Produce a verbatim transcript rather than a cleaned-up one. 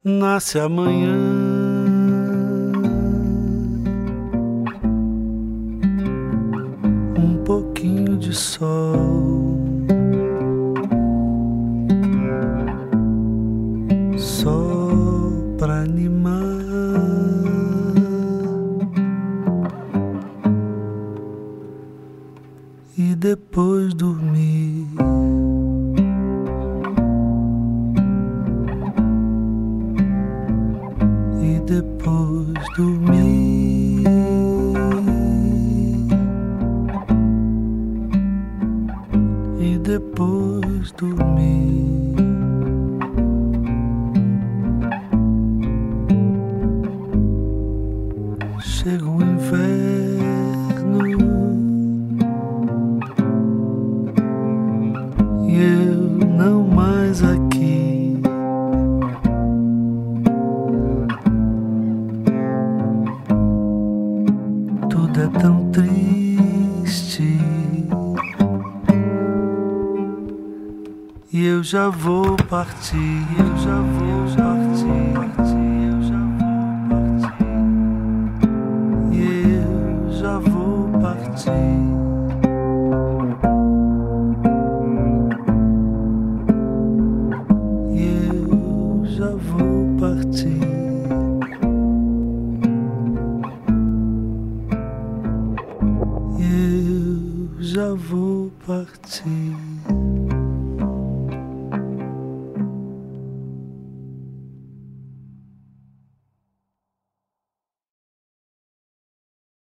Nasce amanhã, um pouquinho de sol, só pra animar, e depois dormir. E depois dormir, e depois dormir. Chega o inverno e eu não mais aqui. Tudo é tão triste e eu já vou partir, eu já vou partir, eu já vou partir, e eu já vou partir, e eu já vou partir. Eu já vou partir.